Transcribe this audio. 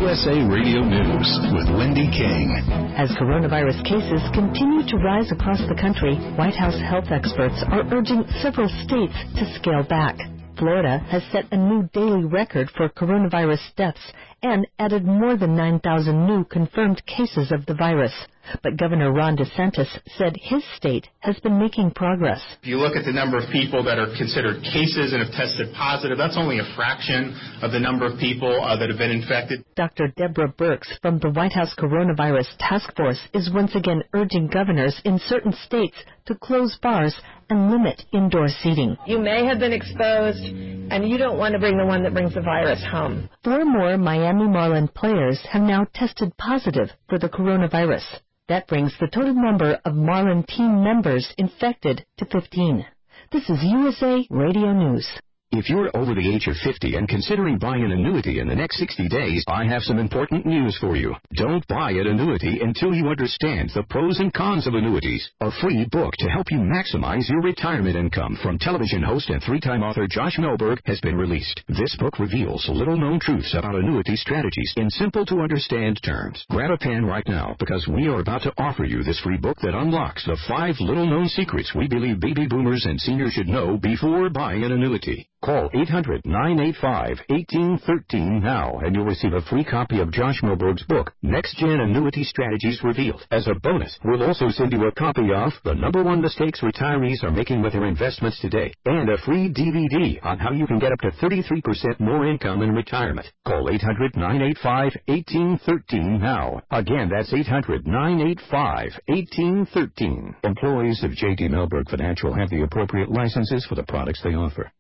USA Radio News with Wendy King. As coronavirus cases continue to rise across the country, White House health experts are urging several states to scale back. Florida has set a new daily record for coronavirus deaths and added more than 9,000 new confirmed cases of the virus. But Governor Ron DeSantis said his state has been making progress. If you look at the number of people that are considered cases and have tested positive, that's only a fraction of the number of people that have been infected. Dr. Deborah Birx from the White House Coronavirus Task Force is once again urging governors in certain states to close bars and limit indoor seating. You may have been exposed, and you don't want to bring the one that brings the virus home. 4 more Miami Marlin players have now tested positive for the coronavirus. That brings the total number of Marlin team members infected to 15. This is USA Radio News. If you're over the age of 50 and considering buying an annuity in the next 60 days, I have some important news for you. Don't buy an annuity until you understand the pros and cons of annuities. A free book to help you maximize your retirement income from television host and 3-time author Josh Melberg has been released. This book reveals little-known truths about annuity strategies in simple-to-understand terms. Grab a pen right now because we are about to offer you this free book that unlocks the 5 little-known secrets we believe baby boomers and seniors should know before buying an annuity. Call 800-985-1813 now, and you'll receive a free copy of Josh Melberg's book, Next Gen Annuity Strategies Revealed. As a bonus, we'll also send you a copy of The #1 Mistakes Retirees Are Making with Their Investments Today, and a free DVD on how you can get up to 33% more income in retirement. Call 800-985-1813 now. Again, that's 800-985-1813. Employees of J.D. Melberg Financial have the appropriate licenses for the products they offer.